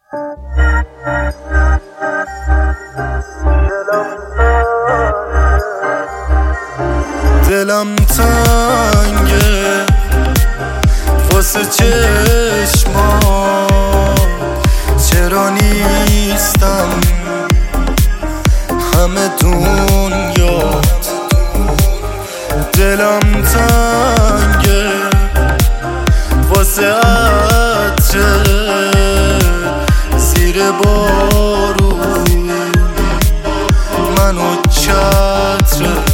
دلم تنگه واسه چشمات، چرا نیستم همه دنیات. دلم تنگه واسه عطرت زیر بارون، منو چترت.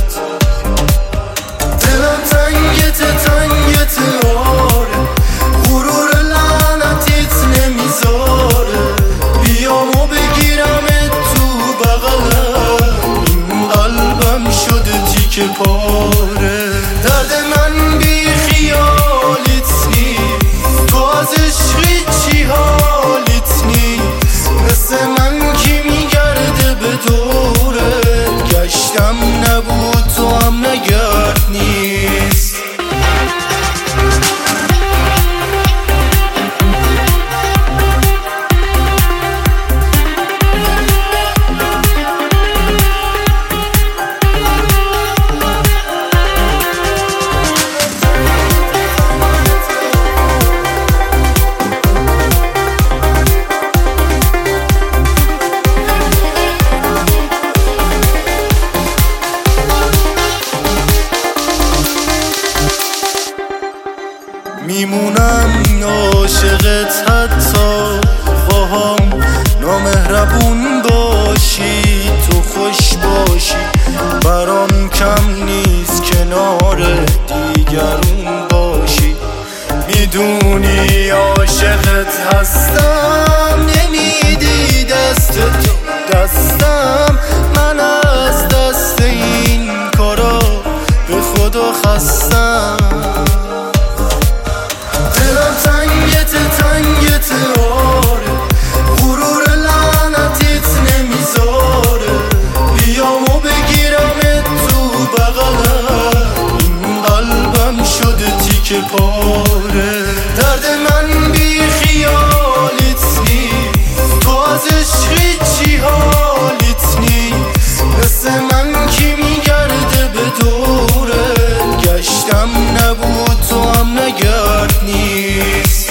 دلم تنگت آره، غرور لعنتیت نمیذاره. بیام و بگیرمت تو بغلم، این قلبم شده تیکه پاره. درد من بی خیالیت نیست، تو از عشقی چی حالیت نیست. مثل من کی میگرده به دوره، گشتم نبود تو هم نگرد نیست. میمونم عاشقت حتی خواهم نامهربون باشی، تو خوش باشی. برام کم نیست کنار دیگرون باشی. میدونی عاشقت هستم، نمیدی دست تو دستم. من از دست این کارا به خدا خستم. دلم تنگت آره، غرور لعنتیت نمیذاره. بیام و بگیرمت تو بغلم، این قلبم شده تیکه پاره. درد من بی خیالیت نیست، تو از عشقی چی حالیت نیست. مثل من کی میگرده به دوره، گشتم نبود تو هم نگرد نیست.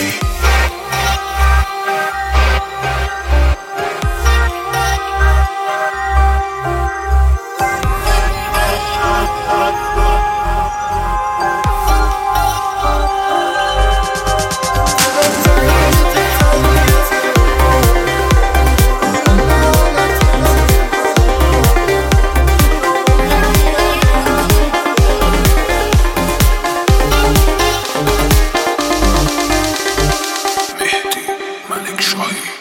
Mehdi Malik Shoaib.